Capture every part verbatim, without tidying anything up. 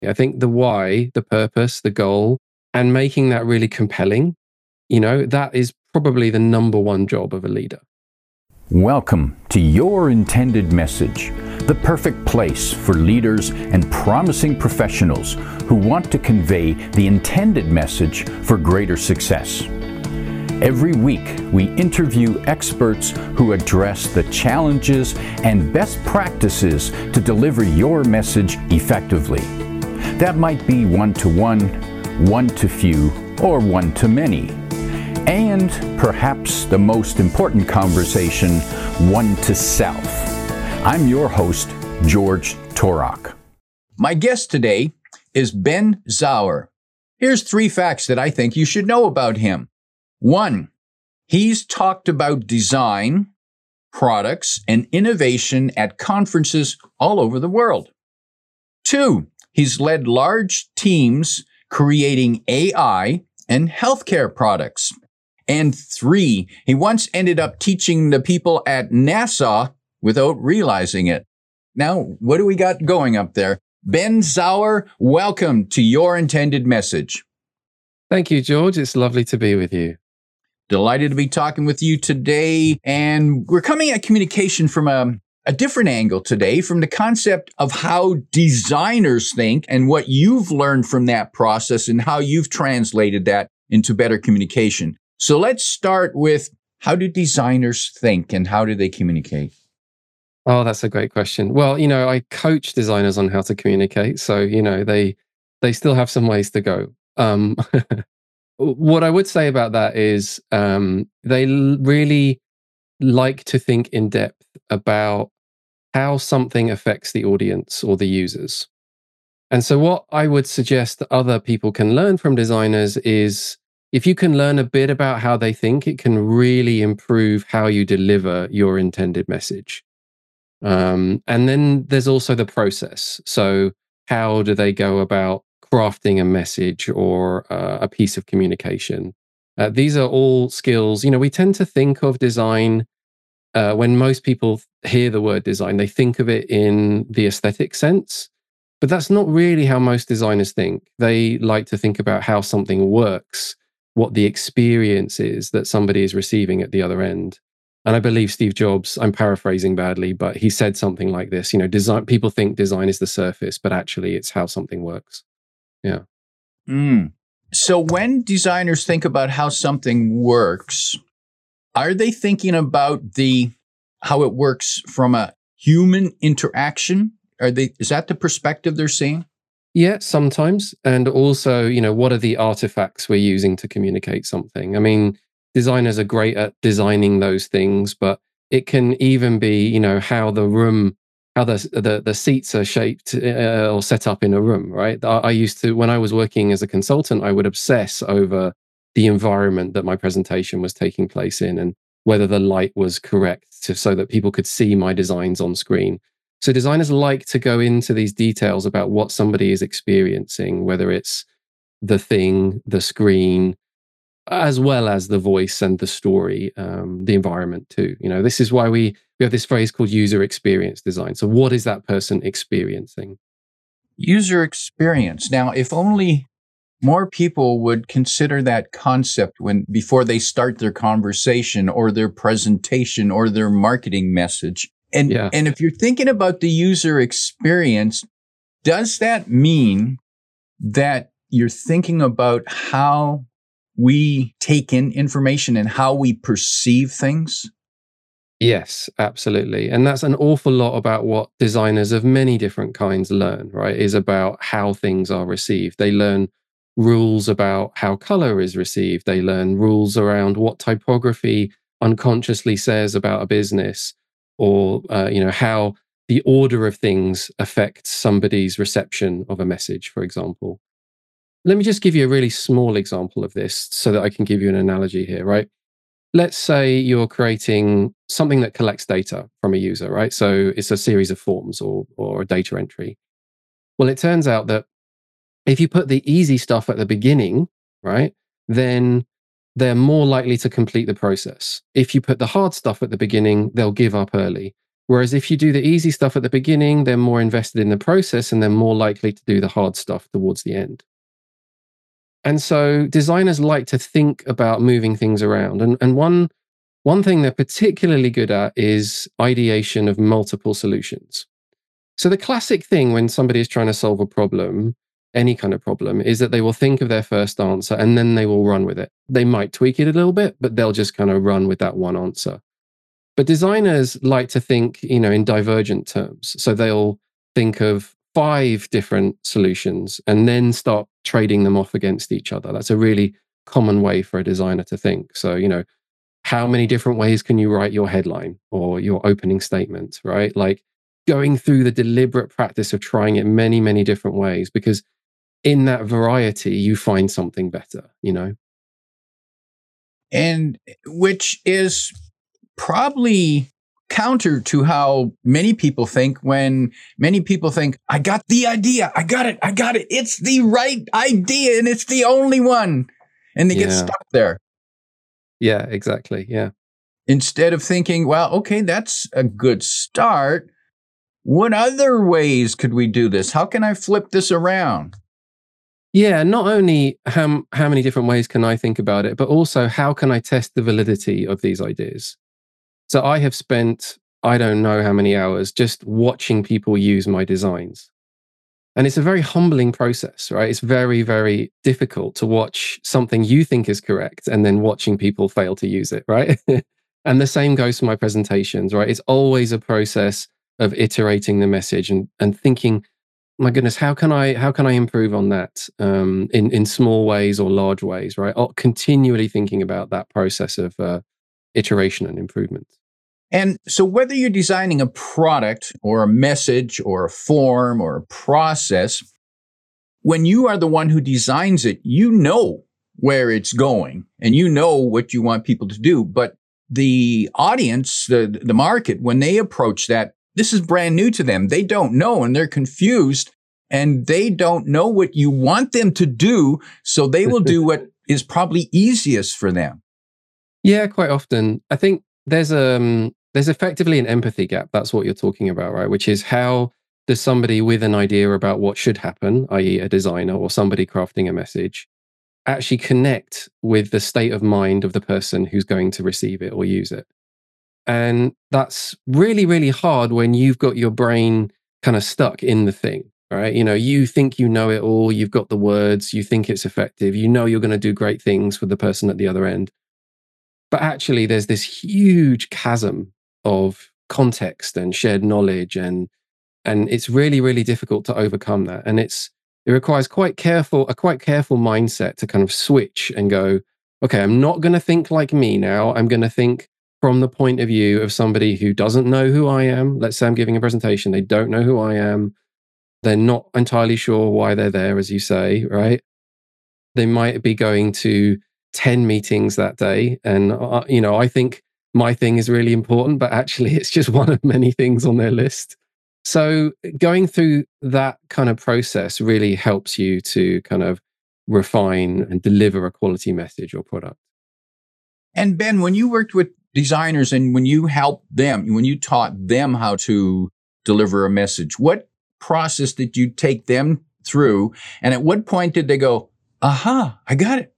I think the why, the purpose, the goal, and making that really compelling, you know, that is probably the number one job of a leader. Welcome to Your Intended Message, the perfect place for leaders and promising professionals who want to convey the intended message for greater success. Every week, we interview experts who address the challenges and best practices to deliver your message effectively. That might be one-to-one, one-to-few, or one-to-many. And perhaps the most important conversation, one-to-self. I'm your host, George Torok. My guest today is Ben Zauer. Here's three facts that I think you should know about him. One, he's talked about design, products, and innovation at conferences all over the world. Two, he's led large teams creating A I and healthcare products. And three, he once ended up teaching the people at NASA without realizing it. Now, what do we got going up there? Ben Zauer, welcome to Your Intended Message. Thank you, George. It's lovely to be with you. Delighted to be talking with you today. And we're coming at communication from a, a different angle today, from the concept of how designers think and what you've learned from that process and how you've translated that into better communication. So let's start with, how do designers think and how do they communicate? Oh, that's a great question. Well, you know, I coach designers on how to communicate. So, you know, they they still have some ways to go. Um, what I would say about that is um, they l- really like to think in depth about how something affects the audience or the users. And so what I would suggest that other people can learn from designers is, if you can learn a bit about how they think, it can really improve how you deliver your intended message. Um, and then there's also the process. So how do they go about crafting a message or uh, a piece of communication? Uh, these are all skills. You know, we tend to think of design, uh, when most people hear the word design, they think of it in the aesthetic sense. But that's not really how most designers think. They like to think about how something works, what the experience is that somebody is receiving at the other end. And I believe Steve Jobs, I'm paraphrasing badly, but he said something like this, you know, design, people think design is the surface, but actually it's how something works. Yeah. Mm. So when designers think about how something works, are they thinking about the how it works from a human interaction? Are they, is that the perspective they're seeing? Yeah, sometimes. And also, you know, what are the artifacts we're using to communicate something? I mean, designers are great at designing those things, but it can even be, you know, how the room, how the the, the seats are shaped uh, or set up in a room, right? I, I used to, when I was working as a consultant, I would obsess over the environment that my presentation was taking place in and whether the light was correct to, so that people could see my designs on screen. So designers like to go into these details about what somebody is experiencing, whether it's the thing, the screen, as well as the voice and the story, um, the environment too. You know, this is why we, we have this phrase called user experience design. So what is that person experiencing? User experience. Now, if only more people would consider that concept when before they start their conversation or their presentation or their marketing message. And, Yeah. and if you're thinking about the user experience, does that mean that you're thinking about how we take in information and how we perceive things? Yes, absolutely. And that's an awful lot about what designers of many different kinds learn, right? Is about how things are received. They learn rules about how color is received. They learn rules around what typography unconsciously says about a business, or uh, you know, how the order of things affects somebody's reception of a message, for example. Let me just give you a really small example of this so that I can give you an analogy here, right? Let's say you're creating something that collects data from a user, right? So it's a series of forms or or a data entry. Well, it turns out that if you put the easy stuff at the beginning, right, then they're more likely to complete the process. If you put the hard stuff at the beginning, they'll give up early. Whereas if you do the easy stuff at the beginning, they're more invested in the process and they're more likely to do the hard stuff towards the end. And so designers like to think about moving things around. And, and one, one thing they're particularly good at is ideation of multiple solutions. So the classic thing when somebody is trying to solve a problem, any kind of problem, is that they will think of their first answer and then they will run with it. They might tweak it a little bit, but they'll just kind of run with that one answer. But designers like to think, you know, in divergent terms. So they'll think of five different solutions and then start trading them off against each other. That's a really common way for a designer to think. So, you know, how many different ways can you write your headline or your opening statement, right? Like going through the deliberate practice of trying it many, many different ways, because in that variety, you find something better, you know? And which is probably counter to how many people think when many people think, I got the idea. I got it. I got it. It's the right idea and it's the only one. And they Yeah. get stuck there. Yeah, exactly. Yeah. Instead of thinking, well, okay, that's a good start. What other ways could we do this? How can I flip this around? Yeah, not only how, how many different ways can I think about it, but also how can I test the validity of these ideas? So I have spent, I don't know how many hours just watching people use my designs. And it's a very humbling process, right? It's very, very difficult to watch something you think is correct and then watching people fail to use it, right? And the same goes for my presentations, right? It's always a process of iterating the message and, and thinking, my goodness, how can I how can I improve on that um, in in small ways or large ways, right? Or continually thinking about that process of uh, iteration and improvement. And so whether you're designing a product or a message or a form or a process, when you are the one who designs it, you know where it's going and you know what you want people to do. But the audience, the, the market, when they approach that, this is brand new to them. They don't know and they're confused and they don't know what you want them to do. So they will do what is probably easiest for them. Yeah, quite often. I think there's um there's effectively an empathy gap. That's what you're talking about, right? Which is how does somebody with an idea about what should happen, that is a designer or somebody crafting a message, actually connect with the state of mind of the person who's going to receive it or use it. And that's really, really hard when you've got your brain kind of stuck in the thing, right? You know, you think you know it all, you've got the words, you think it's effective, you know you're going to do great things for the person at the other end. But actually, there's this huge chasm of context and shared knowledge, and and it's really, really difficult to overcome that. And it's it requires quite careful a quite careful mindset to kind of switch and go, okay, I'm not going to think like me now. I'm going to think from the point of view of somebody who doesn't know who I am. Let's say I'm giving a presentation. They don't know who I am. They're not entirely sure why they're there, as you say, right? They might be going to ten meetings that day. And, uh, you know, I think my thing is really important, but actually it's just one of many things on their list. So going through that kind of process really helps you to kind of refine and deliver a quality message or product. And Ben, when you worked with designers and when you helped them, when you taught them how to deliver a message, what process did you take them through? And at what point did they go, aha, I got it?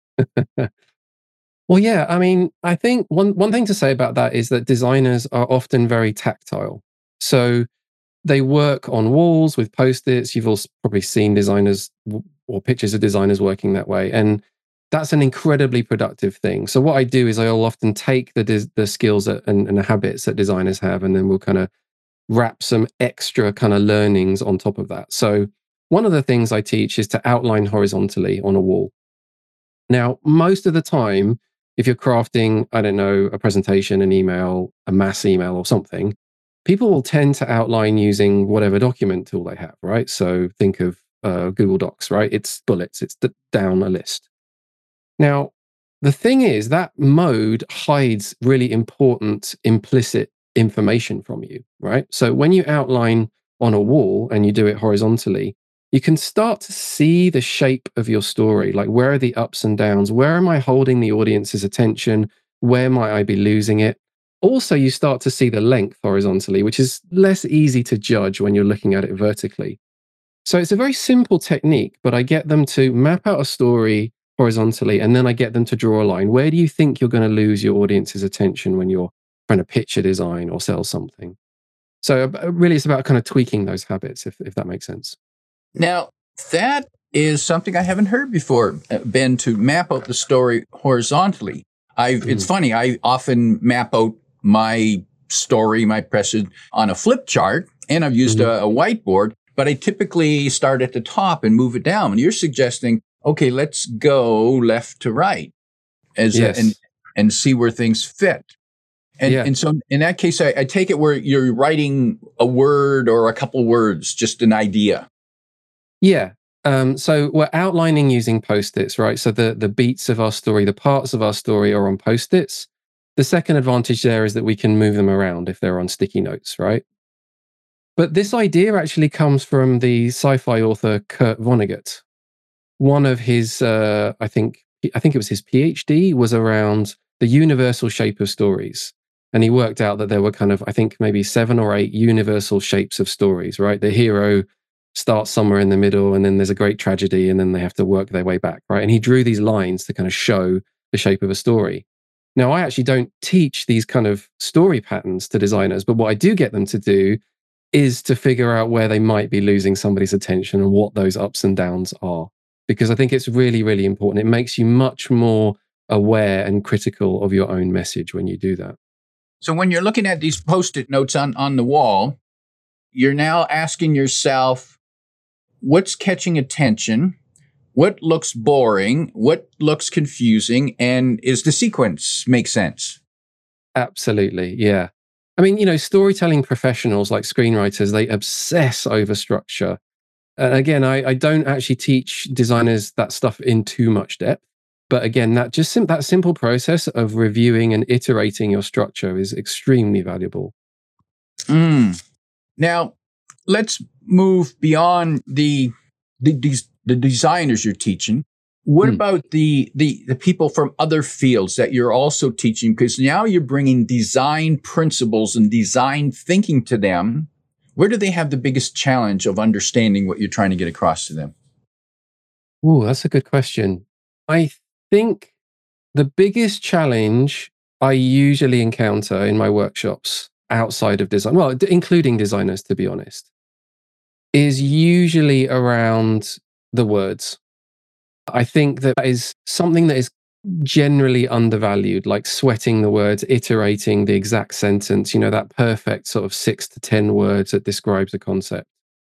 Well, yeah, I mean, I think one, one thing to say about that is that designers are often very tactile. So they work on walls with post-its. You've also probably seen designers or pictures of designers working that way. And that's an incredibly productive thing. So what I do is I'll often take the des- the skills that, and, and the habits that designers have, and then we'll kind of wrap some extra kind of learnings on top of that. So one of the things I teach is to outline horizontally on a wall. Now, most of the time, if you're crafting, I don't know, a presentation, an email, a mass email or something, people will tend to outline using whatever document tool they have, right? So think of uh, Google Docs, right? It's bullets, it's d- down a list. Now, the thing is that mode hides really important implicit information from you, right? So when you outline on a wall and you do it horizontally, you can start to see the shape of your story. Like, where are the ups and downs? Where am I holding the audience's attention? Where might I be losing it? Also, you start to see the length horizontally, which is less easy to judge when you're looking at it vertically. So it's a very simple technique, but I get them to map out a story horizontally, and then I get them to draw a line. Where do you think you're going to lose your audience's attention when you're trying to pitch a design or sell something? So uh, really, it's about kind of tweaking those habits, if, if that makes sense. Now, that is something I haven't heard before, uh, Ben, to map out the story horizontally. I mm. It's funny, I often map out my story, my present on a flip chart, and I've used mm-hmm. a, a whiteboard, but I typically start at the top and move it down. And you're suggesting, okay, let's go left to right as yes. a, and and see where things fit. And, yeah. and so in that case, I, I take it where you're writing a word or a couple words, just an idea. Yeah. Um, so we're outlining using Post-its, right? So the, the beats of our story, the parts of our story are on Post-its. The second advantage there is that we can move them around if they're on sticky notes, right? But this idea actually comes from the sci-fi author Kurt Vonnegut. One of his, uh, I think, I think it was his PhD, was around the universal shape of stories. And he worked out that there were kind of, I think, maybe seven or eight universal shapes of stories, right? The hero starts somewhere in the middle, and then there's a great tragedy, and then they have to work their way back, right? And he drew these lines to kind of show the shape of a story. Now, I actually don't teach these kind of story patterns to designers, but what I do get them to do is to figure out where they might be losing somebody's attention and what those ups and downs are. Because I think it's really, really important. It makes you much more aware and critical of your own message when you do that. So when you're looking at these Post-it notes on, on the wall, you're now asking yourself, what's catching attention? What looks boring? What looks confusing? And is the sequence make sense? Absolutely, yeah. I mean, you know, storytelling professionals like screenwriters, they obsess over structure. And again, I, I don't actually teach designers that stuff in too much depth. But again, that just sim- that simple process of reviewing and iterating your structure is extremely valuable. Mm. Now, let's move beyond the the, these, the designers you're teaching. What mm. about the, the the people from other fields that you're also teaching? Because now you're bringing design principles and design thinking to them. Where do they have the biggest challenge of understanding what you're trying to get across to them? Oh, that's a good question. I think the biggest challenge I usually encounter in my workshops outside of design, well, including designers, to be honest, is usually around the words. I think that is something that is generally undervalued, like sweating the words, iterating the exact sentence, you know, that perfect sort of six to ten words that describes a concept.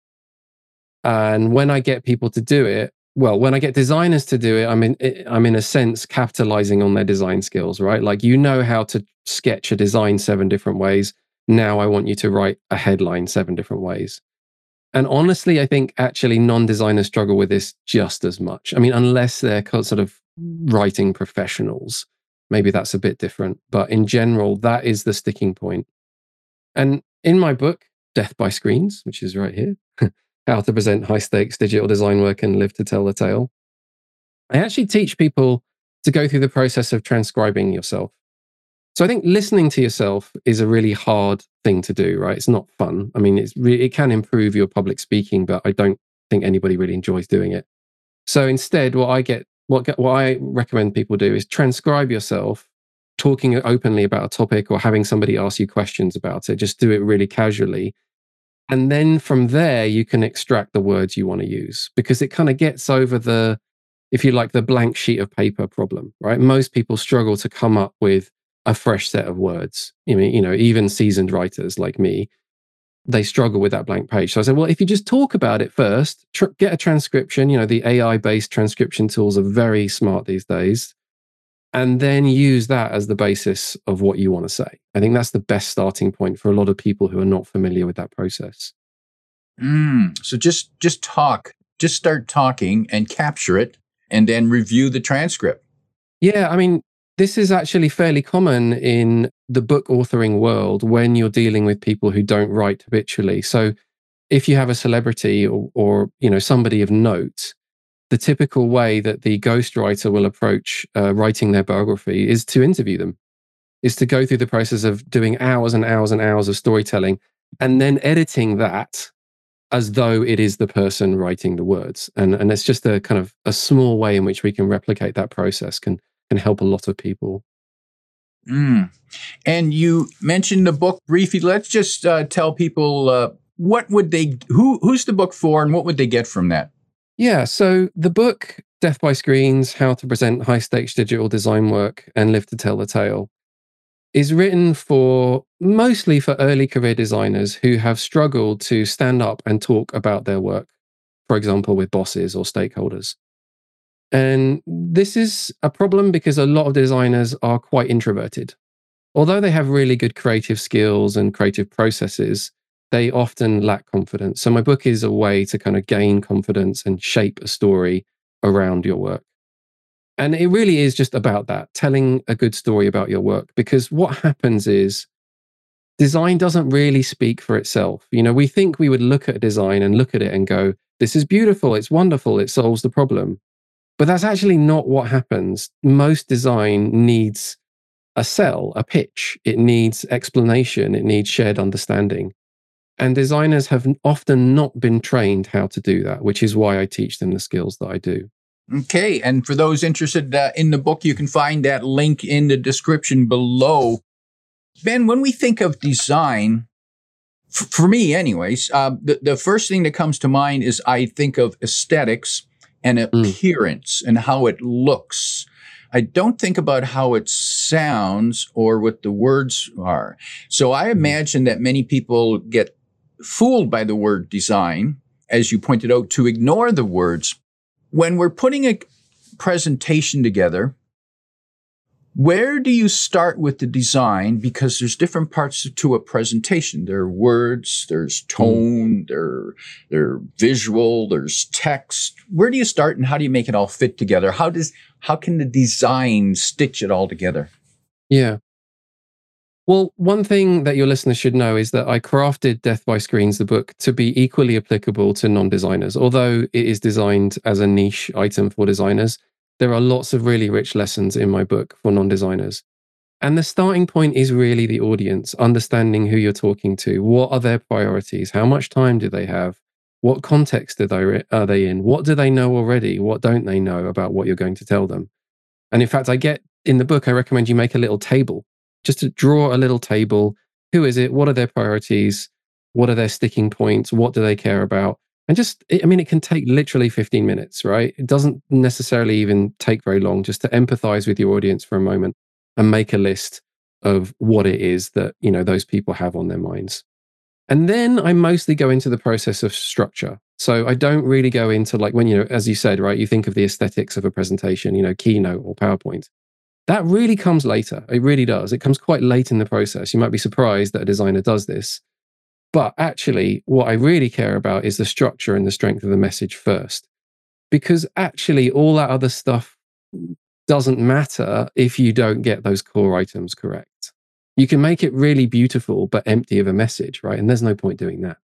And when I get people to do it, well, when I get designers to do it, I'm in, I'm in a sense capitalizing on their design skills, right? Like, you know how to sketch a design seven different ways. Now I want you to write a headline seven different ways. And honestly, I think actually non-designers struggle with this just as much. I mean, unless they're sort of writing professionals, maybe that's a bit different. But in general, that is the sticking point. And in my book, Death by Screens, which is right here, How to Present High Stakes Digital Design Work and Live to Tell the Tale, I actually teach people to go through the process of transcribing yourself. So I think listening to yourself is a really hard thing to do, right? It's not fun. I mean, it's re- it can improve your public speaking, but I don't think anybody really enjoys doing it. So instead, what I get, what get, what I recommend people do is transcribe yourself talking openly about a topic or having somebody ask you questions about it. Just do it really casually. And then from there, you can extract the words you want to use, because it kind of gets over the, if you like, the blank sheet of paper problem, right? Most people struggle to come up with a fresh set of words. I mean, you know, even seasoned writers like me, they struggle with that blank page. So I said, well, if you just talk about it first, tr- get a transcription, you know, the A I-based transcription tools are very smart these days, and then use that as the basis of what you want to say. I think that's the best starting point for a lot of people who are not familiar with that process. Mm, so just just talk, just start talking and capture it, and then review the transcript. Yeah, I mean, this is actually fairly common in the book authoring world when you're dealing with people who don't write habitually. So if you have a celebrity or, or you know, somebody of note, the typical way that the ghostwriter will approach uh, writing their biography is to interview them. is to go through the process of doing hours and hours and hours of storytelling and then editing that as though it is the person writing the words. And, and it's just a kind of a small way in which we can replicate that process can, can help a lot of people. Mm. And you mentioned the book briefly. Let's just uh, tell people uh, what would they, who, who's the book for and what would they get from that? Yeah. So the book, Death by Screens, How to Present High Stakes Digital Design Work and Live to Tell the Tale, is written for mostly for early career designers who have struggled to stand up and talk about their work, for example, with bosses or stakeholders. And this is a problem because a lot of designers are quite introverted. Although they have really good creative skills and creative processes, they often lack confidence. So my book is a way to kind of gain confidence and shape a story around your work. And it really is just about that, telling a good story about your work. Because what happens is design doesn't really speak for itself. You know, we think we would look at design and look at it and go, this is beautiful, it's wonderful, it solves the problem. But that's actually not what happens. Most design needs a sell, a pitch. It needs explanation. It needs shared understanding. And designers have often not been trained how to do that, which is why I teach them the skills that I do. Okay. And for those interested uh, in the book, you can find that link in the description below. Ben, when we think of design, f- for me anyways, uh, the, the first thing that comes to mind is I think of aesthetics and appearance mm. and how it looks. I don't think about how it sounds or what the words are. So I imagine that many people get fooled by the word design, as you pointed out, to ignore the words. When we're putting a presentation together, where do you start with the design? Because there's different parts to a presentation. There are words, there's tone, mm. there, there are visual, there's text. Where do you start and how do you make it all fit together? How does how can the design stitch it all together? Yeah. Well, one thing that your listeners should know is that I crafted Death by Screens, the book, to be equally applicable to non-designers. Although it is designed as a niche item for designers, there are lots of really rich lessons in my book for non-designers. And the starting point is really the audience, understanding who you're talking to. What are their priorities? How much time do they have? What context are they, are they in? What do they know already? What don't they know about what you're going to tell them? And in fact, I get in the book, I recommend you make a little table, just to draw a little table. Who is it? What are their priorities? What are their sticking points? What do they care about? And just, I mean, it can take literally fifteen minutes, right? It doesn't necessarily even take very long just to empathize with your audience for a moment and make a list of what it is that, you know, those people have on their minds. And then I mostly go into the process of structure. So I don't really go into like when, you know, as you said, right, you think of the aesthetics of a presentation, you know, Keynote or PowerPoint. That really comes later. It really does. It comes quite late in the process. You might be surprised that a designer does this. But actually, what I really care about is the structure and the strength of the message first. Because actually, all that other stuff doesn't matter if you don't get those core items correct. You can make it really beautiful, but empty of a message, right? And there's no point doing that.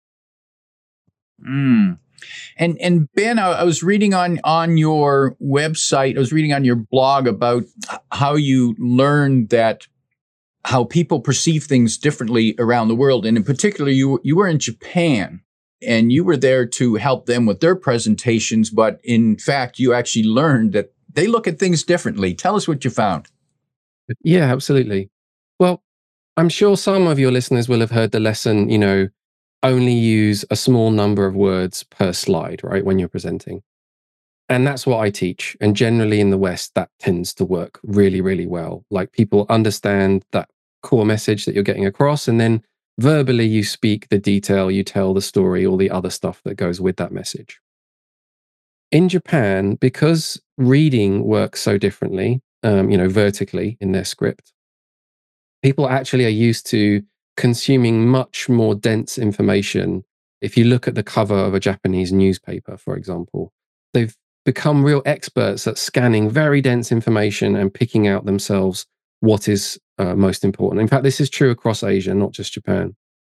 Mm. And and Ben, I, I was reading on, on your website, I was reading on your blog about how you learned that how people perceive things differently around the world. And in particular, you, you were in Japan and you were there to help them with their presentations. But in fact, you actually learned that they look at things differently. Tell us what you found. Yeah, absolutely. Well, I'm sure some of your listeners will have heard the lesson, you know, only use a small number of words per slide, right, when you're presenting. And that's what I teach. And generally in the West, that tends to work really, really well. Like people understand that core message that you're getting across, and then verbally you speak the detail, you tell the story, all the other stuff that goes with that message. In Japan, because reading works so differently, um, you know, vertically in their script, people actually are used to consuming much more dense information. If you look at the cover of a Japanese newspaper, for example, they've become real experts at scanning very dense information and picking out themselves what is uh, most important. In fact, this is true across Asia, not just Japan.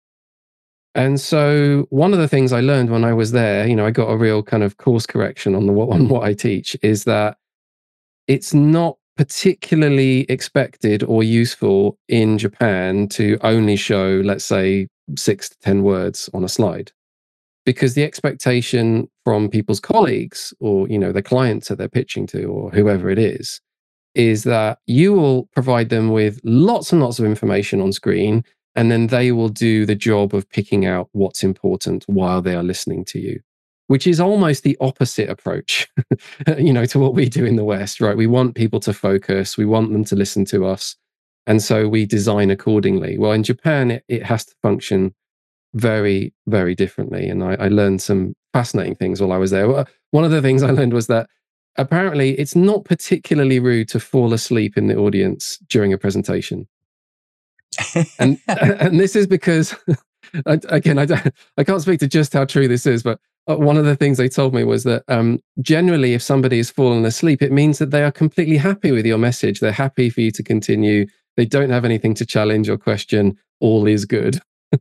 And so one of the things I learned when I was there, you know, I got a real kind of course correction on the on what I teach, is that it's not particularly expected or useful in Japan to only show, let's say, six to ten words on a slide. Because the expectation from people's colleagues or, you know, the clients that they're pitching to or whoever it is, is that you will provide them with lots and lots of information on screen, and then they will do the job of picking out what's important while they are listening to you, which is almost the opposite approach, you know, to what we do in the West, right? We want people to focus, we want them to listen to us, and so we design accordingly. Well, in Japan, it, it has to function very, very differently. And I, I learned some fascinating things while I was there. One of the things I learned was that apparently it's not particularly rude to fall asleep in the audience during a presentation. and and this is because, again, I, don't, I can't speak to just how true this is, but one of the things they told me was that um, generally if somebody is fallen asleep, it means that they are completely happy with your message. They're happy for you to continue. They don't have anything to challenge or question. All is good.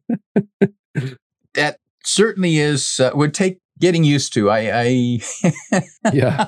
That certainly is, uh, would take getting used to. I, I yeah.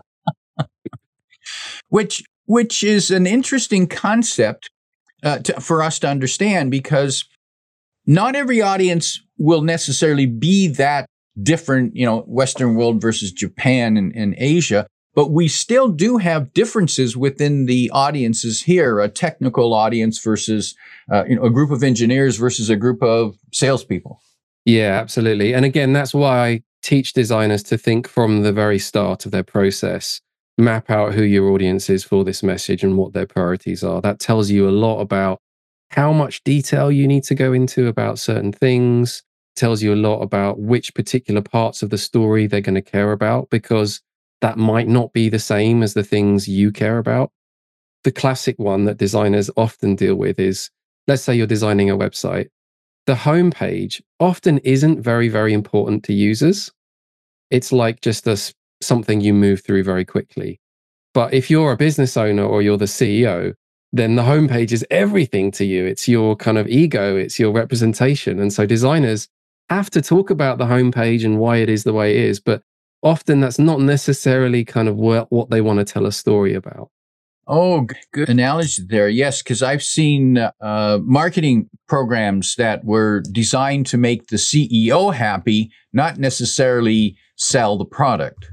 Which, which is an interesting concept uh, to, for us to understand, because not every audience will necessarily be that different, you know, Western world versus Japan and, and Asia, but we still do have differences within the audiences here, a technical audience versus, uh, you know, a group of engineers versus a group of salespeople. Yeah, absolutely. And again, that's why I teach designers to think from the very start of their process, map out who your audience is for this message and what their priorities are. That tells you a lot about how much detail you need to go into about certain things, tells you a lot about which particular parts of the story they're going to care about, because that might not be the same as the things you care about. The classic one that designers often deal with is, let's say you're designing a website. The homepage often isn't very, very important to users. It's like just a, something you move through very quickly. But if you're a business owner or you're the C E O, then the homepage is everything to you. It's your kind of ego, it's your representation. And so designers have to talk about the homepage and why it is the way it is. But often that's not necessarily kind of what, what they want to tell a story about. Oh, good analogy there. Yes, because I've seen uh, marketing programs that were designed to make the C E O happy, not necessarily sell the product.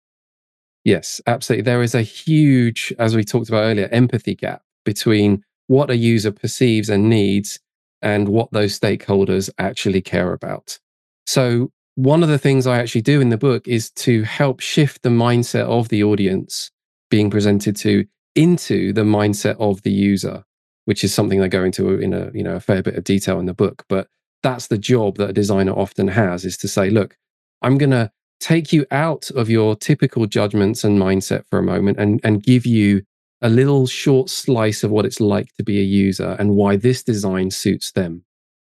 Yes, absolutely. There is a huge, as we talked about earlier, empathy gap between what a user perceives and needs and what those stakeholders actually care about. So one of the things I actually do in the book is to help shift the mindset of the audience being presented to into the mindset of the user, which is something I go into in a, you know, a fair bit of detail in the book. But that's the job that a designer often has, is to say, look, I'm going to take you out of your typical judgments and mindset for a moment and, and give you a little short slice of what it's like to be a user and why this design suits them.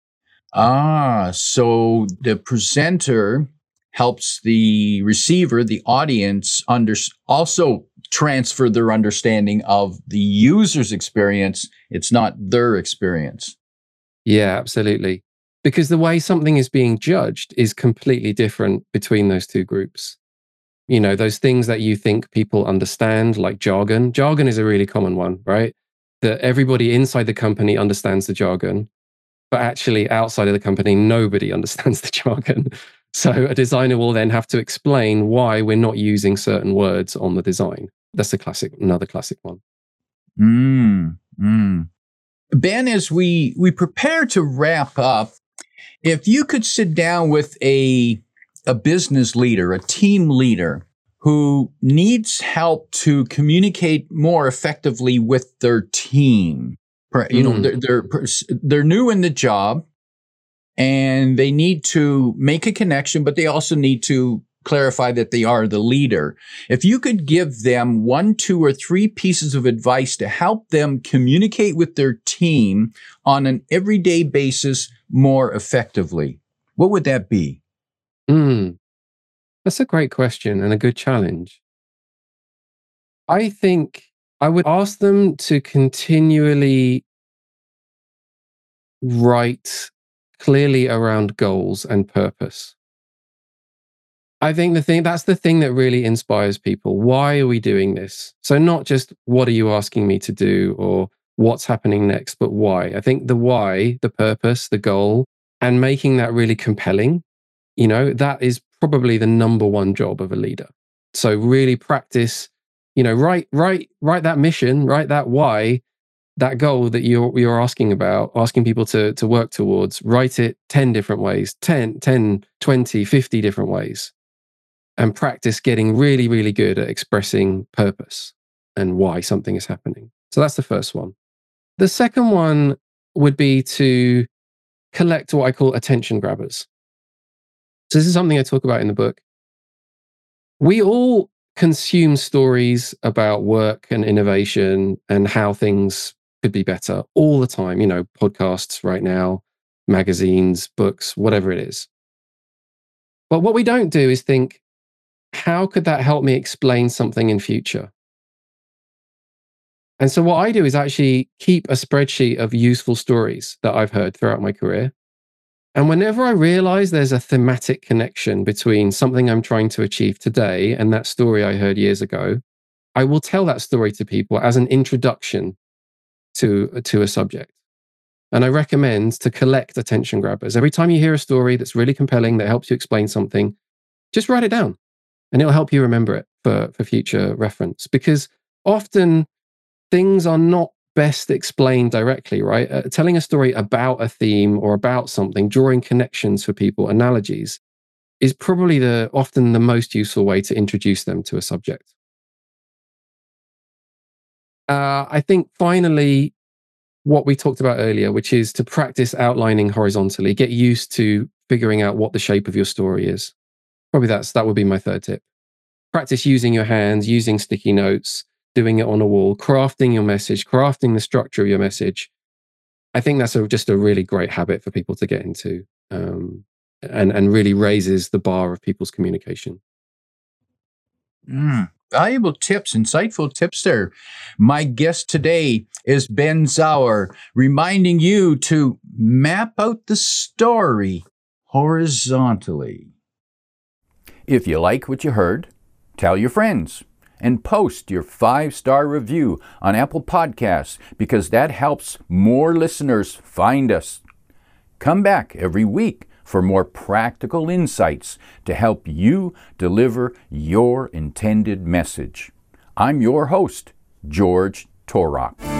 Ah, so the presenter helps the receiver, the audience, under, also transfer their understanding of the user's experience. It's not their experience. Yeah, absolutely. Because the way something is being judged is completely different between those two groups. You know, those things that you think people understand, like jargon. Jargon is a really common one, right? That everybody inside the company understands the jargon, but actually outside of the company, nobody understands the jargon. So a designer will then have to explain why we're not using certain words on the design. That's a classic, another classic one. Mm, mm. Ben, as we, we prepare to wrap up, if you could sit down with a, a business leader, a team leader who needs help to communicate more effectively with their team, you know, mm. they're, they're, they're new in the job and they need to make a connection, but they also need to clarify that they are the leader. If you could give them one, two, or three pieces of advice to help them communicate with their team on an everyday basis more effectively, what would that be? Mm, that's a great question and a good challenge. I think I would ask them to continually write clearly around goals and purpose. I think the thing that's the thing that really inspires people. Why are we doing this? So not just what are you asking me to do or what's happening next, but why? I think the why, the purpose, the goal, and making that really compelling, you know, that is probably the number one job of a leader. So really practice, you know, write, write, write that mission, write that why, that goal that you're you're asking about, asking people to to work towards, write it ten different ways, ten, ten, twenty, fifty different ways, and practice getting really, really good at expressing purpose and why something is happening. So that's the first one. The second one would be to collect what I call attention grabbers. So this is something I talk about in the book. We all consume stories about work and innovation and how things could be better all the time, you know, podcasts right now, magazines, books, whatever it is. But what we don't do is think, how could that help me explain something in future? And so what I do is actually keep a spreadsheet of useful stories that I've heard throughout my career. And whenever I realize there's a thematic connection between something I'm trying to achieve today and that story I heard years ago, I will tell that story to people as an introduction to, to a subject. And I recommend to collect attention grabbers. Every time you hear a story that's really compelling, that helps you explain something, just write it down and it'll help you remember it for, for future reference. Because often things are not best explained directly, right? Uh, telling a story about a theme or about something, drawing connections for people, analogies, is probably the often the most useful way to introduce them to a subject. Uh, I think finally, what we talked about earlier, which is to practice outlining horizontally, get used to figuring out what the shape of your story is. Probably that's that would be my third tip. Practice using your hands, using sticky notes, doing it on a wall, crafting your message, crafting the structure of your message. I think that's a, just a really great habit for people to get into, um, and, and really raises the bar of people's communication. Mm, valuable tips, insightful tips there. My guest today is Ben Sauer, reminding you to map out the story horizontally. If you like what you heard, tell your friends and post your five-star review on Apple Podcasts, because that helps more listeners find us. Come back every week for more practical insights to help you deliver your intended message. I'm your host, George Torok.